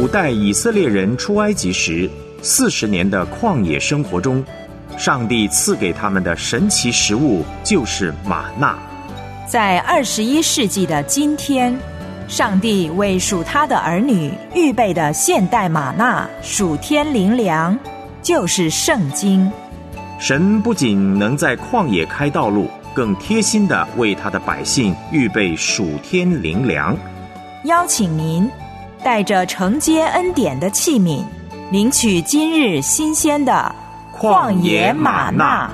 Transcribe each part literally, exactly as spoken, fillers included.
古代以色列人出埃及时四十年的旷野生活中，上帝赐给他们的神奇食物就是玛纳。 在二十一世纪的今天，上帝为属他的儿女预备的现代玛纳属天灵粮，就是圣经。 神不仅能在旷野开道路，更贴心地为他的百姓预备属天灵粮。 邀请您带着承接恩典的器皿，领取今日新鲜的旷野玛纳。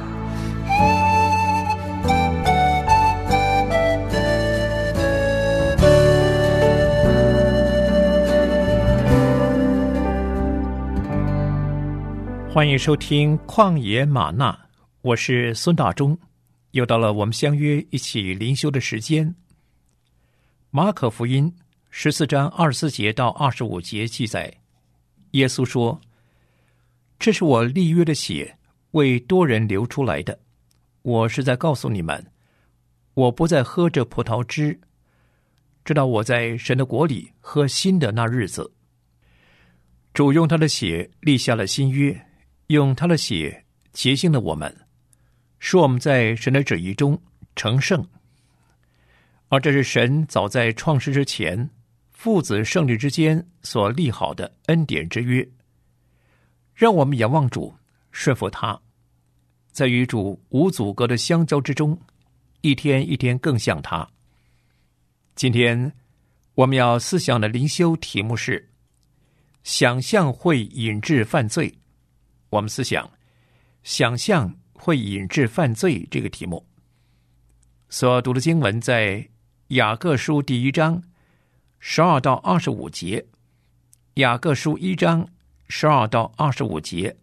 欢迎收听旷野玛纳，我是孙大中。又到了我们相约一起灵修的时间。马可福音十四章二十四节到二十五节记载，耶稣说：这是我立约的血，为多人流出来的。我是在告诉你们，我不再喝这葡萄汁，直到我在神的国里喝新的那日子。主用他的血立下了新约，用他的血洁净了我们，使我们在神的旨意中成圣。而这是神早在创世之前，父子圣灵之间所立好的恩典之约，让我们仰望主，顺服他，在与主无阻隔的相交之中，一天一天更像他。今天我们要思想的灵修题目是想象会引致犯罪。我们思想想象会引致犯罪这个题目。所读的经文在雅各书第一章十二到二十五节，雅各书一章十二到二十五节。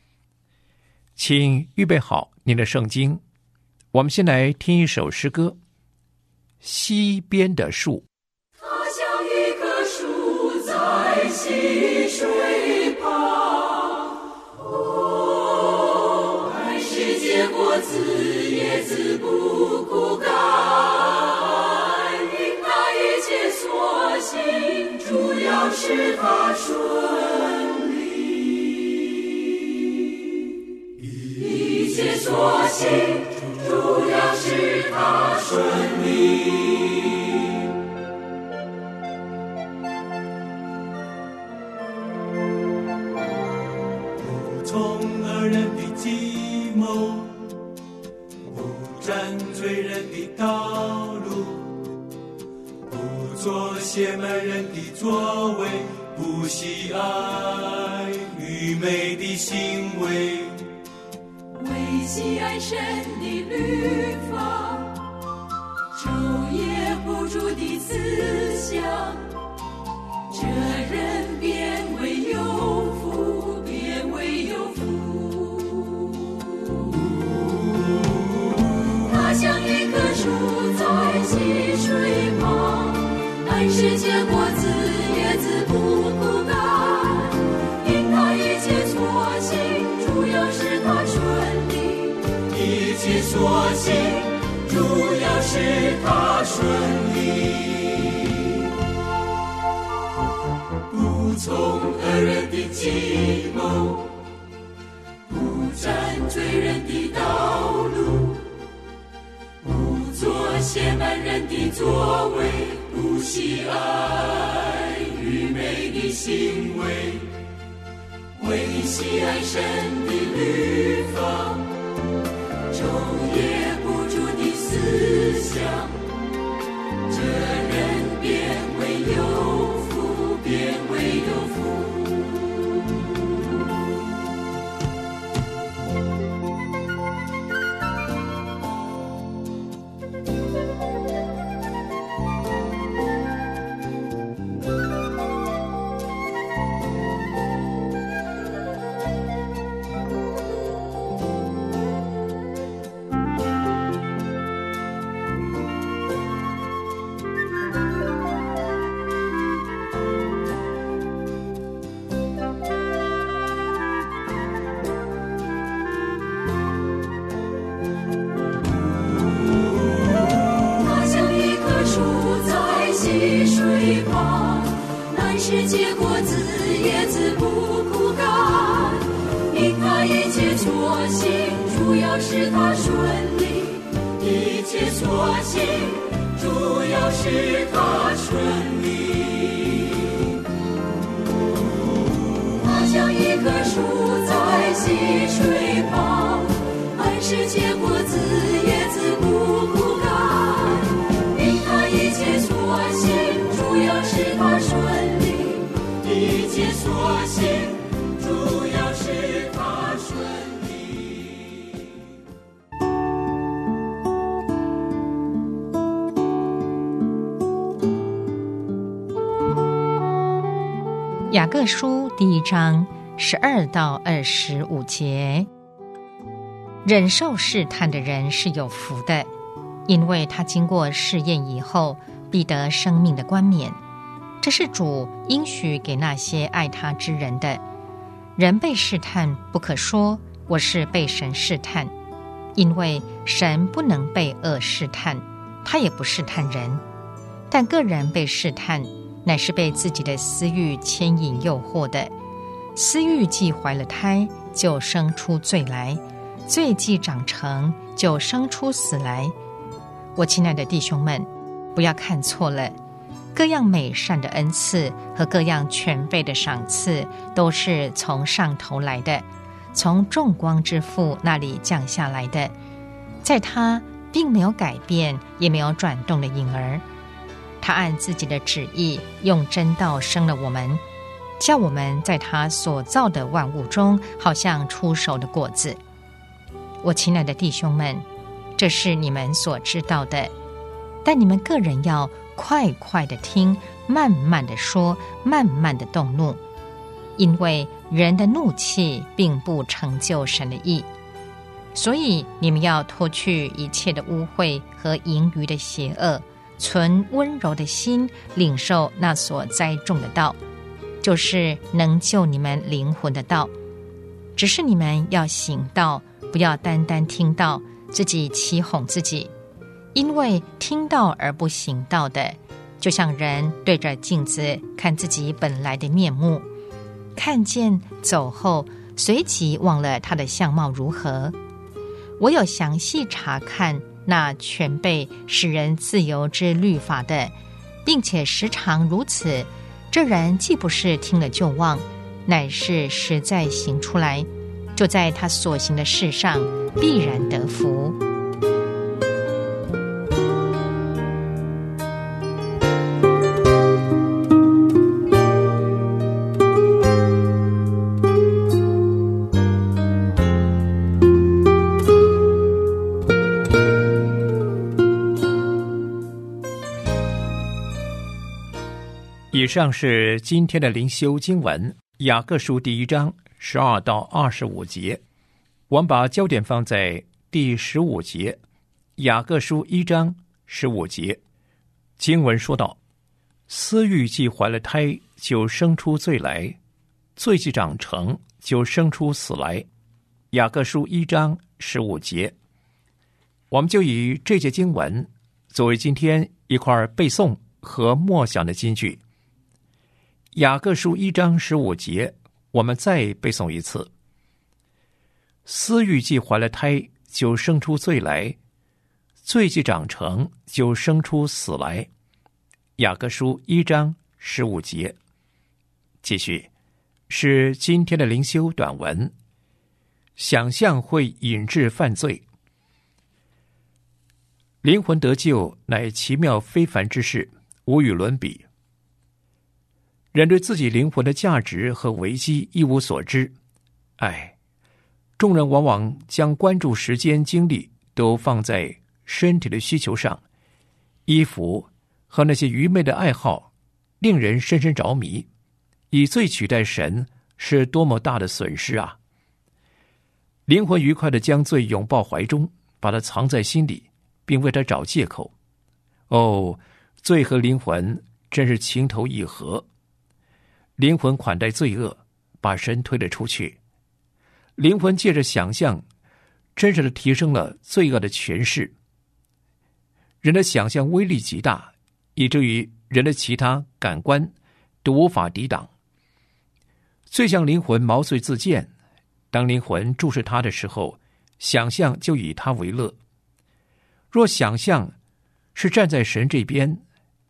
请预备好您的圣经，我们先来听一首诗歌，溪边的树。 它像一棵树在溪水旁，哦，爱是结果子，叶子不枯干，因它一切所行，主要是它顺利。一切所行，主要是它顺利。 从恶人的计谋，不占罪人的道路，不做亵慢人的作为，不喜爱愚昧的行为， 为喜爱神的律法，昼夜不住的思想，这人变为有福，变为有福。他像一棵树在溪水旁，按时结果子，叶子不枯干，因他一切所行，主要是他顺利。一切所行，主要是他顺利。不从恶人的计谋，不占罪人的道路，不做亵慢人的作为，不喜爱愚昧的行为，为喜爱神的律法，昼夜不住的思想，这人变为有福，变为有福。 使他顺利。他像一棵树在溪水旁，按时结果子，叶子不枯干。因他一切所行，主要使他顺利。一切所行，主要使他顺利。 雅各书第一章十二到二十五节，忍受试探的人是有福的，因为他经过试验以后，必得生命的冠冕。这是主应许给那些爱他之人的。人被试探，不可说我是被神试探，因为神不能被恶试探，他也不试探人。但个人被试探，乃是被自己的私欲牵引诱惑的。私欲既怀了胎，就生出罪来；罪既长成，就生出死来。我亲爱的弟兄们，不要看错了，各样美善的恩赐和各样全备的赏赐，都是从上头来的，从众光之父那里降下来的。在他并没有改变，也没有转动的影儿。他按自己的旨意，用真道生了我们，叫我们在他所造的万物中，好像出熟的果子。我亲爱的弟兄们，这是你们所知道的，但你们个人要快快的听，慢慢的说，慢慢的动怒，因为人的怒气并不成就神的义。所以你们要脱去一切的污秽和盈余的邪恶，存温柔的心，领受那所栽种的道，就是能救你们灵魂的道。只是你们要行道，不要单单听道，自己欺哄自己。因为听道而不行道的，就像人对着镜子看自己本来的面目，看见走后，随即忘了他的相貌如何。我有详细查看那全备使人自由之律法的，并且时常如此，这人既不是听了就忘，乃是实在行出来，就在他所行的事上必然得福。 以上是今天的灵修经文，雅各书第一章十二到二十五节。我们把焦点放在第十五节，雅各书一章十五节。经文说道：私欲既怀了胎，就生出罪来；罪既长成，就生出死来。雅各书一章十五节。我们就以这节经文作为今天一块背诵和默想的金句。雅各书一章十五节，我们再背诵一次：私欲既怀了胎，就生出罪来；罪既长成，就生出死来。雅各书一章十五节。继续是今天的灵修短文。想象会引致犯罪。灵魂得救乃奇妙非凡之事，无与伦比。人对自己灵魂的价值和危机一无所知。唉，众人往往将关注时间精力都放在身体的需求上，衣服和那些愚昧的爱好令人深深着迷，以罪取代神是多么大的损失啊！灵魂愉快地将罪拥抱怀中，把它藏在心里，并为它找借口。哦，罪和灵魂真是情投意合。灵魂款待罪恶，把神推了出去。灵魂借着想象，真实地提升了罪恶的权势。人的想象威力极大，以至于人的其他感官都无法抵挡。罪向灵魂毛遂自荐，当灵魂注视他的时候，想象就以他为乐。若想象是站在神这边，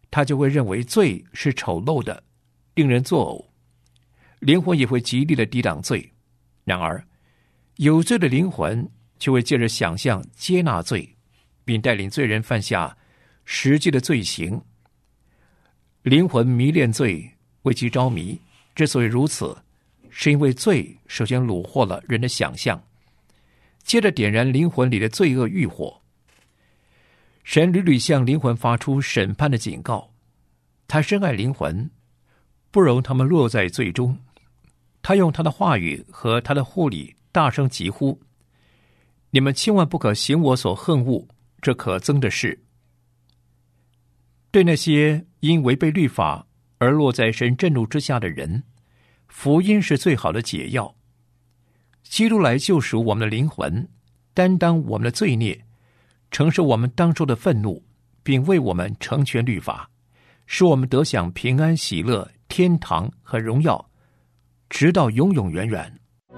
他就会认为罪是丑陋的，令人作呕，灵魂也会极力的抵挡罪。然而有罪的灵魂就会借着想象接纳罪，并带领罪人犯下实际的罪行。灵魂迷恋罪，为其着迷，之所以如此，是因为罪首先虏获了人的想象，接着点燃灵魂里的罪恶欲火。神屡屡向灵魂发出审判的警告，他深爱灵魂，不容他们落在罪中。他用他的话语和他的护理大声疾呼：你们千万不可行我所恨恶这可憎的事。对那些因违背律法而落在神震怒之下的人，福音是最好的解药。基督来救赎我们的灵魂，担当我们的罪孽，承受我们当初的愤怒，并为我们成全律法，使我们得享平安、喜乐、天堂和荣耀，直到永永远远。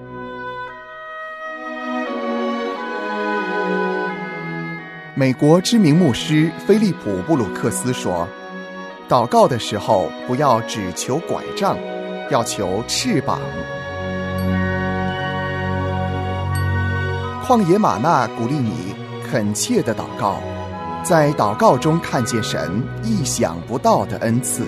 美国知名牧师菲利普·布鲁克斯说，祷告的时候不要只求拐杖，要求翅膀。旷野玛纳鼓励你恳切的祷告，在祷告中看见神意想不到的恩赐。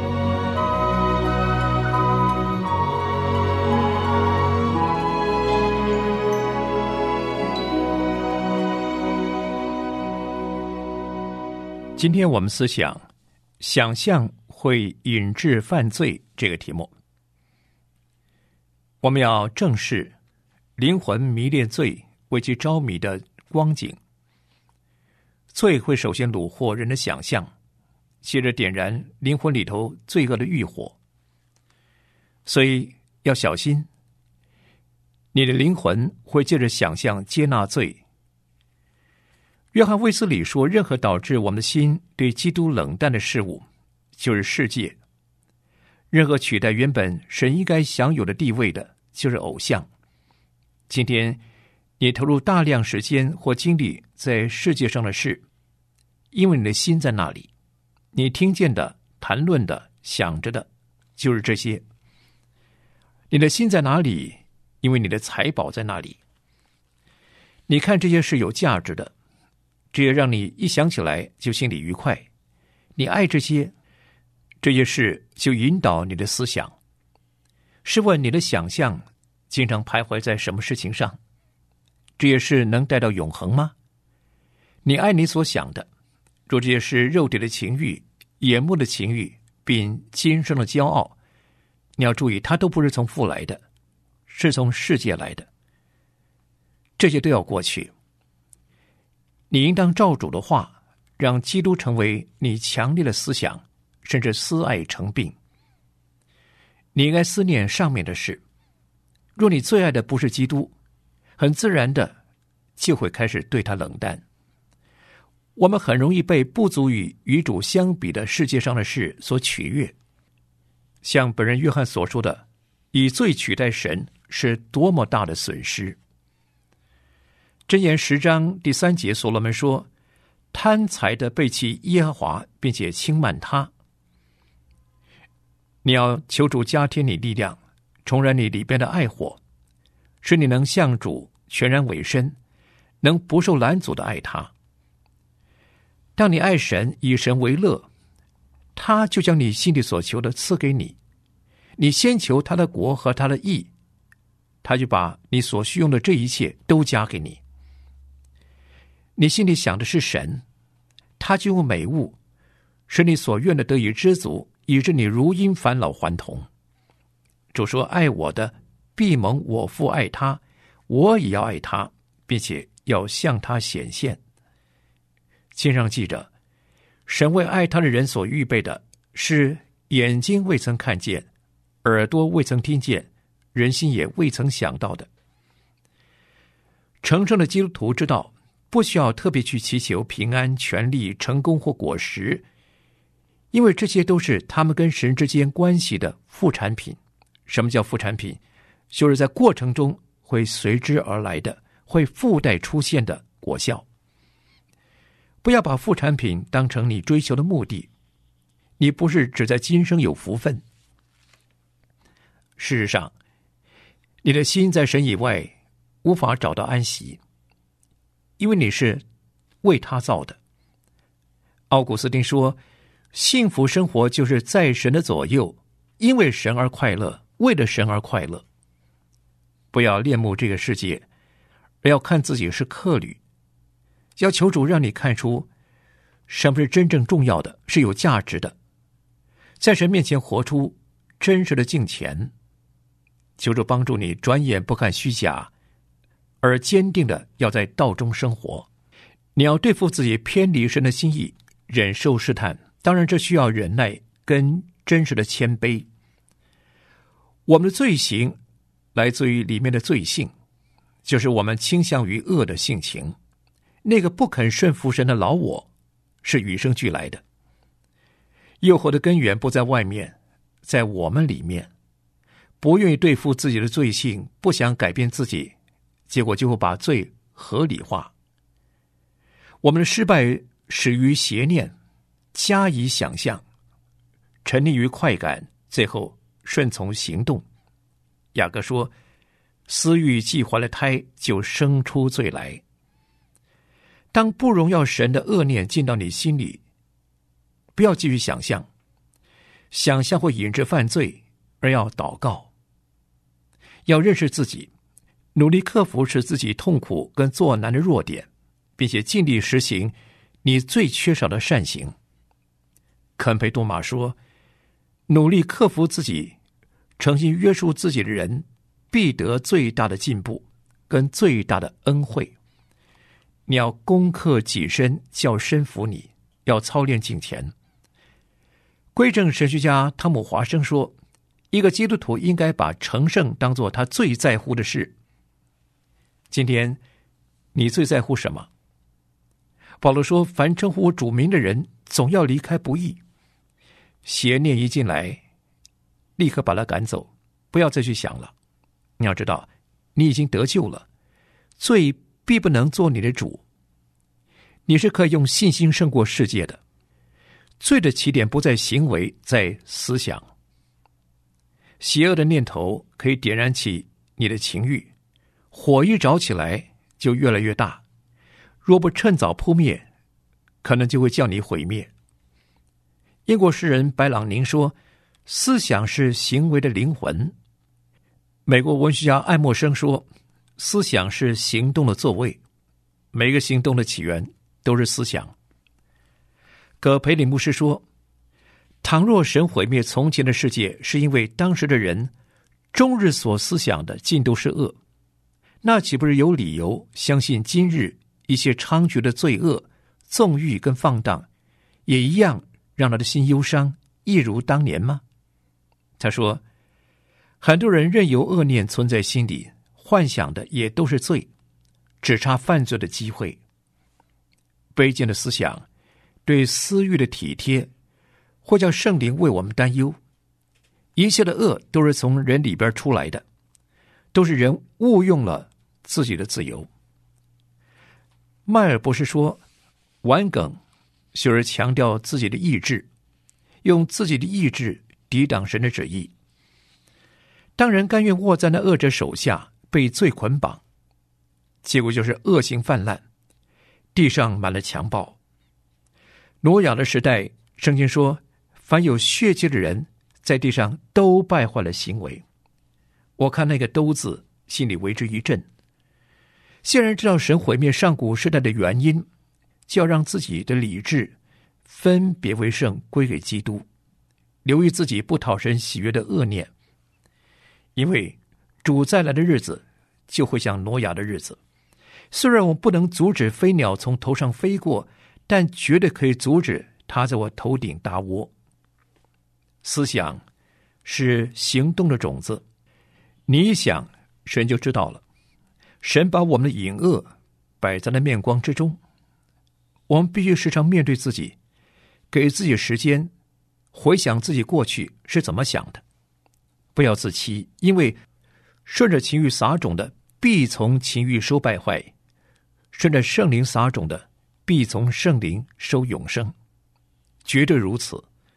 今天我们思想想象会引致犯罪这个题目。我们要正视灵魂迷恋罪为其着迷的光景。罪会首先虏获人的想象，接着点燃灵魂里头罪恶的欲火。所以要小心，你的灵魂会借着想象接纳罪。约翰卫斯理说，任何导致我们的心对基督冷淡的事物，就是世界；任何取代原本神应该享有的地位的，就是偶像。今天你投入大量时间或精力在世界上的事，因为你的心在那里，你听见的、谈论的、想着的，就是这些。你的心在哪里？因为你的财宝在那里。你看这些是有价值的，这也让你一想起来就心里愉快。你爱这些，这些事就引导你的思想。试问你的想象经常徘徊在什么事情上？这些事能带到永恒吗？你爱你所想的，若这些是肉体的情欲、眼目的情欲，并今生的骄傲，你要注意，它都不是从父来的，是从世界来的。这些都要过去。你应当照主的话，让基督成为你强烈的思想，甚至思爱成病。你应该思念上面的事。若你最爱的不是基督，很自然的就会开始对他冷淡。我们很容易被不足以与主相比的世界上的事所取悦。像本人约翰所说的，以罪取代神是多么大的损失。箴言十章第三节，所罗门说，贪财的背弃耶和华，并且轻慢他。你要求主加添你力量，重燃你里边的爱火，使你能向主全然委身，能不受拦阻的爱他。当你爱神，以神为乐，他就将你心里所求的赐给你。你先求他的国和他的义，他就把你所需用的这一切都加给你。你心里想的是神，他就用美物使你所愿的得以知足，以致你如因返老还童。主说，爱我的必蒙我父爱他，我也要爱他，并且要向他显现。经上记着，神为爱他的人所预备的是眼睛未曾看见，耳朵未曾听见，人心也未曾想到的。成圣的基督徒知道，不需要特别去祈求平安、权力、成功或果实，因为这些都是他们跟神之间关系的副产品。什么叫副产品？就是在过程中会随之而来的，会附带出现的果效。不要把副产品当成你追求的目的， 你不是只在今生有福分。事实上，你的心在神以外无法找到安息，因为你是为他造的。奥古斯丁说，幸福生活就是在神的左右，因为神而快乐，为了神而快乐。不要恋慕这个世界，而要看自己是客旅，要求主让你看出什么是真正重要的，是有价值的，在神面前活出真实的敬虔。求主帮助你转眼不看虚假，而坚定的要在道中生活。你要对付自己偏离神的心意，忍受试探，当然这需要忍耐跟真实的谦卑。我们的罪行来自于里面的罪性，就是我们倾向于恶的性情。那个不肯顺服神的老我是与生俱来的。诱惑的根源不在外面，在我们里面。不愿意对付自己的罪性，不想改变自己，结果就会把罪合理化。我们的失败始于邪念，加以想象，沉溺于快感，最后顺从行动。雅各说，私欲既怀了胎，就生出罪来。当不荣耀神的恶念进到你心里，不要继续想象，想象会引致犯罪，而要祷告。要认识自己，努力克服使自己痛苦跟作难的弱点，并且尽力实行你最缺少的善行。肯培多马说，努力克服自己，诚心约束自己的人，必得最大的进步跟最大的恩惠。你要攻克己身，叫身服你，要操练敬虔。归正神学家汤姆华生说，一个基督徒应该把成圣当作他最在乎的事。今天你最在乎什么？保罗说，凡称呼主名的人总要离开不义。邪念一进来，立刻把他赶走，不要再去想了。你要知道，你已经得救了，罪必不能做你的主。你是可以用信心胜过世界的。罪的起点不在行为，在思想。邪恶的念头可以点燃起你的情欲，火一着起来就越来越大，若不趁早扑灭，可能就会叫你毁灭。英国诗人白朗宁说，思想是行为的灵魂。美国文学家爱默生说，思想是行动的座位。每个行动的起源都是思想。葛培理牧师说，倘若神毁灭从前的世界，是因为当时的人终日所思想的尽都是恶，那岂不是有理由相信今日一些猖獗的罪恶、纵欲跟放荡，也一样让他的心忧伤，一如当年吗？他说，很多人任由恶念存在心里，幻想的也都是罪，只差犯罪的机会。卑贱的思想，对私欲的体贴，或叫圣灵为我们担忧。一切的恶都是从人里边出来的，都是人误用了自己的自由。迈尔博士说，顽梗就是强调自己的意志，用自己的意志抵挡神的旨意。当人甘愿握在那恶者手下，被罪捆绑，结果就是恶行泛滥，地上满了强暴。挪亚的时代，圣经说，凡有血气的人在地上都败坏了行为。我看那个都字，心里为之一震。现然知道神毁灭上古时代的原因，就要让自己的理智分别为圣，归给基督，留意自己不讨神喜悦的恶念。因为主再来的日子就会像挪亚的日子。虽然我不能阻止飞鸟从头上飞过，但绝对可以阻止它在我头顶搭窝。思想是行动的种子，你一想，神就知道了。神把我们的隐恶摆在了面光之中，我们必须时常面对自己，给自己时间回想自己过去是怎么想的。不要自欺，因为顺着情欲撒种的必从情欲收败坏，顺着圣灵撒种的必从圣灵收永生，绝对如此。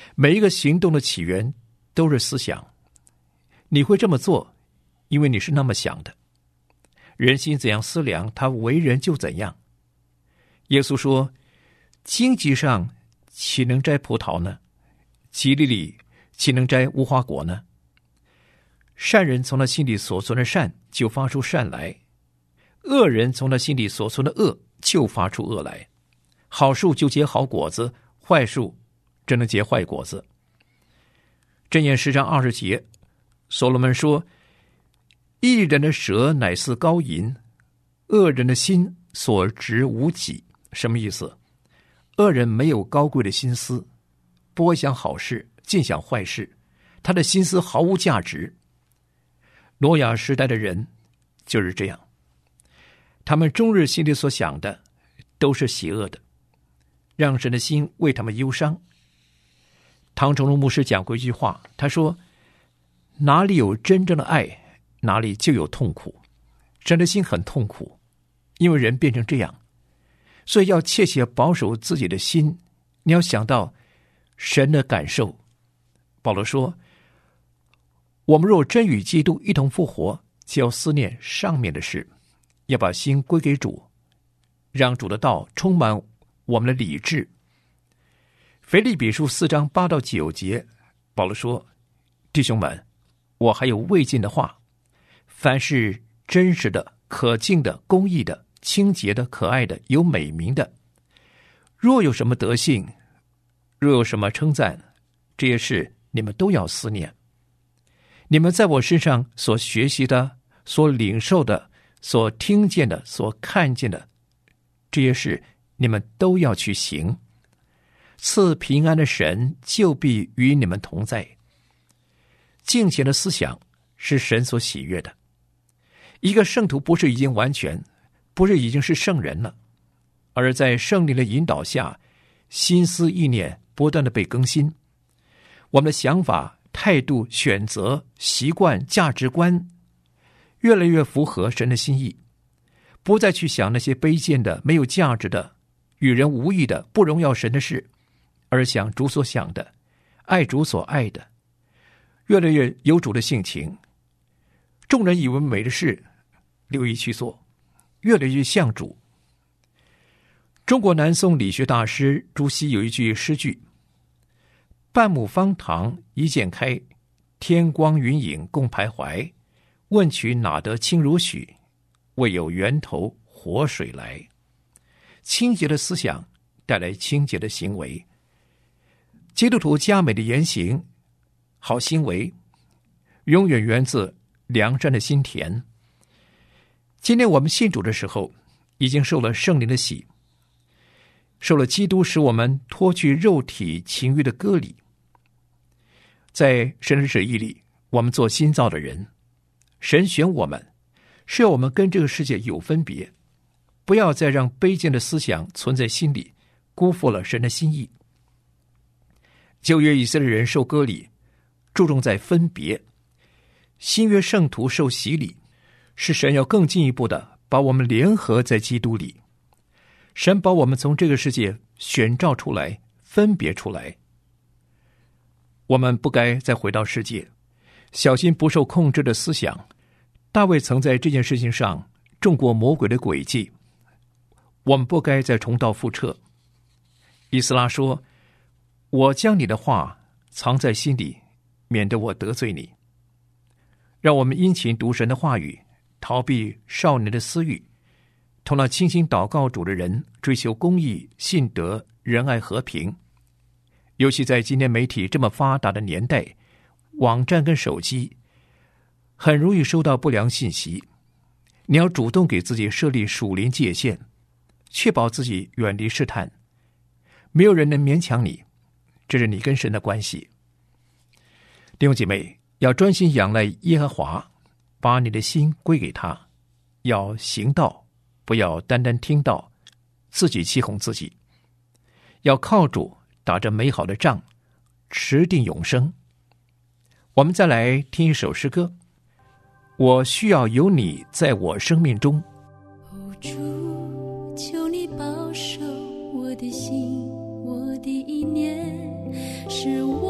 每一个行动的起源都是思想。你会这么做，因为你是那么想的。人心怎样思量，他为人就怎样。耶稣说，荆棘上岂能摘葡萄呢？蒺藜里岂能摘无花果呢？善人从他心里所存的善就发出善来，恶人从他心里所存的恶就发出恶来。好树就结好果子，坏树只能结坏果子。箴言十章二十节，所罗门说，义人的舌乃似高银，恶人的心所值无几。什么意思？恶人没有高贵的心思，不会想好事，尽想坏事，他的心思毫无价值。挪亚时代的人就是这样，他们终日心里所想的都是邪恶的，让神的心为他们忧伤。唐崇荣牧师讲过一句话，他说，哪里有真正的爱，哪里就有痛苦。神的心很痛苦，因为人变成这样，所以要切切保守自己的心。你要想到神的感受。保罗说，我们若真与基督一同复活，就要思念上面的事，要把心归给主，让主的道充满我们的理智。腓立比书四章八到九节，保罗说，弟兄们，我还有未尽的话，凡是真实的、可敬的、公义的、清洁的、可爱的、有美名的，若有什么德性，若有什么称赞，这些事你们都要思念。你们在我身上所学习的、所领受的、所听见的、所看见的，这些事你们都要去行。赐平安的神就必与你们同在。敬虔的思想是神所喜悦的。一个圣徒不是已经完全，不是已经是圣人了，而在圣灵的引导下，心思意念不断的被更新，我们的想法、态度、选择、习惯、价值观越来越符合神的心意，不再去想那些卑贱的、没有价值的、与人无益的、不荣耀神的事，而想主所想的，爱主所爱的，越来越有主的性情。众人以为美的事，留意去做，越来越像主。中国南宋理学大师朱熹有一句诗句，半亩方塘一鉴开，天光云影共徘徊，问渠哪得清如许，为有源头活水来。清洁的思想带来清洁的行为，基督徒佳美的言行、好行为永远源自良善的心田。今天我们信主的时候，已经受了圣灵的洗，受了基督使我们脱去肉体情欲的割礼。在神的旨意里，我们做新造的人，神选我们，是要我们跟这个世界有分别，不要再让卑贱的思想存在心里，辜负了神的心意。旧约以色列人受割礼，注重在分别；新约圣徒受洗礼，是神要更进一步的把我们联合在基督里。神把我们从这个世界选召出来，分别出来。我们不该再回到世界，小心不受控制的思想。大卫曾在这件事情上中过魔鬼的诡计，我们不该再重蹈覆辙。以斯拉说，我将你的话藏在心里，免得我得罪你。让我们殷勤读神的话语，逃避少年的私欲，同那清心祷告主的人，追求公义、信德、仁爱、和平。尤其在今天媒体这么发达的年代，网站跟手机很容易收到不良信息。你要主动给自己设立属灵界限，确保自己远离试探。没有人能勉强你，这是你跟神的关系。弟兄姐妹，要专心仰赖耶和华，把你的心归给他，要行道，不要单单听道，自己欺哄自己。要靠主打着美好的仗，持定永生。我们再来听一首诗歌，我需要有你在我生命中。 哦，主，求你保守我的心，我的意念，使我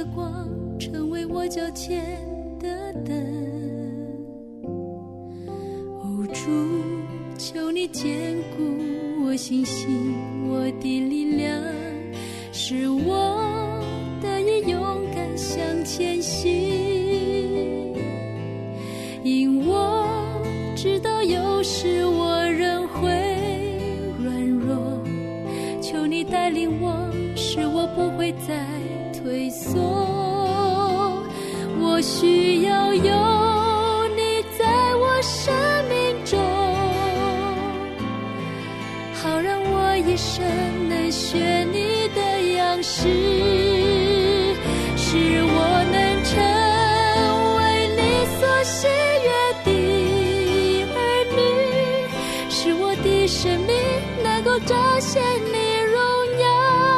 光，成为我脚前的灯。哦，主，求你坚固我信心，我的力量，使我得以勇敢向前行。因我知道有时我仍会软弱，求你带领我，使我不会再退缩。我需要有你在我生命中，好让我一生能学你的样式，使我能成为你所喜悦的儿女，使我的生命能够彰显你荣耀。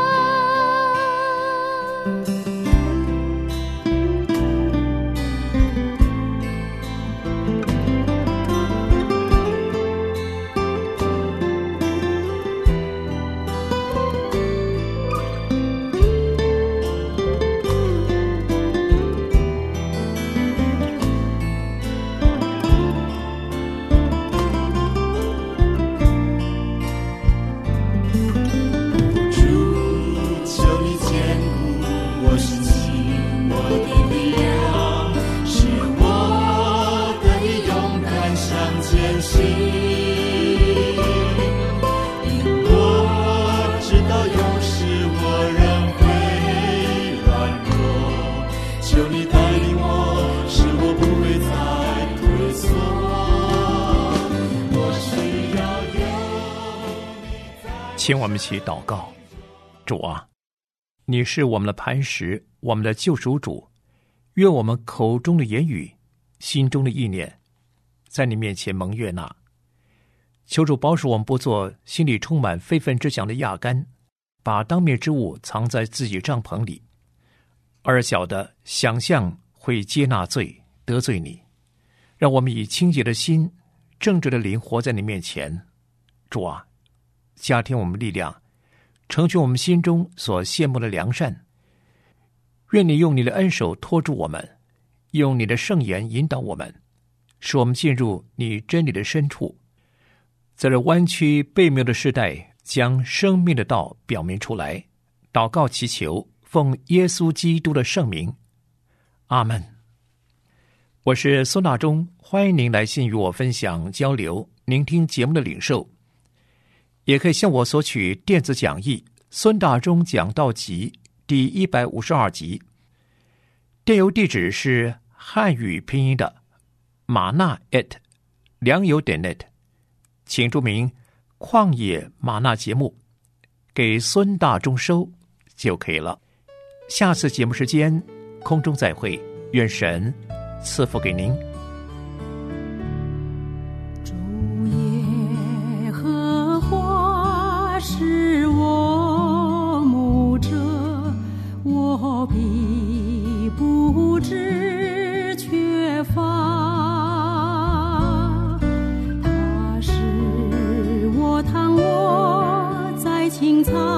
请我们一起祷告。主啊，你是我们的磐石，我们的救赎主，愿我们口中的言语，心中的意念，在你面前蒙悦纳。求主保守我们不做心里充满非分之想的亚干，把当面之物藏在自己帐篷里，而晓得想象会接纳罪，得罪你。让我们以清洁的心，正直的灵活在你面前。主啊，加添我们力量，成全我们心中所羡慕的良善。愿你用你的恩手托住我们，用你的圣言引导我们，使我们进入你真理的深处，在这弯曲悖谬的时代，将生命的道表明出来。祷告祈求，奉耶稣基督的圣名，阿们。我是孙大中，欢迎您来信与我分享交流，聆听节目的领受，也可以向我索取电子讲义《孙大中讲道集》第一百五十二集，电邮地址是汉语拼音的马纳 at 良友点 net， 请注明旷野马纳节目，给孙大中收就可以了。下次节目时间空中再会，愿神赐福给您。 主耶和华是我牧者，我必不致缺乏。他使我躺卧在青草